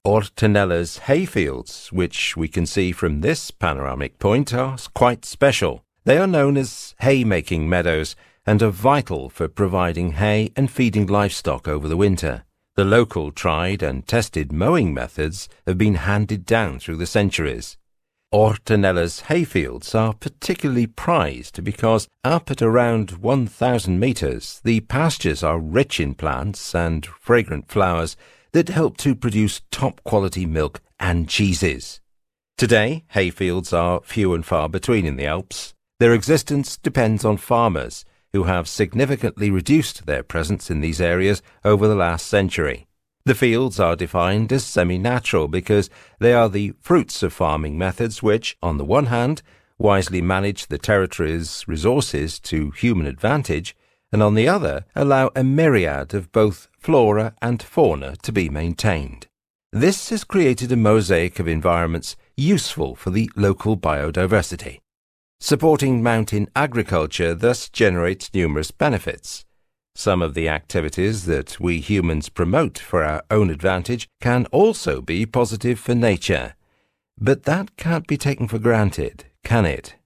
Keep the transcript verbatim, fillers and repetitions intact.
Ortanella's hayfields, which we can see from this panoramic point, are quite special. They are known as hay-making meadows and are vital for providing hay and feeding livestock over the winter. The local tried and tested mowing methods have been handed down through the centuries. Ortanella's hayfields are particularly prized because up at around one thousand metres, the pastures are rich in plants and fragrant flowers that help to produce top-quality milk and cheeses. Today, hayfields are few and far between in the Alps. Their existence depends on farmers, who have significantly reduced their presence in these areas over the last century. The fields are defined as semi-natural because they are the fruits of farming methods which, on the one hand, wisely manage the territory's resources to human advantage, and on the other, allow a myriad of both flora and fauna to be maintained. This has created a mosaic of environments useful for the local biodiversity. Supporting mountain agriculture thus generates numerous benefits. Some of the activities that we humans promote for our own advantage can also be positive for nature. But that can't be taken for granted, can it?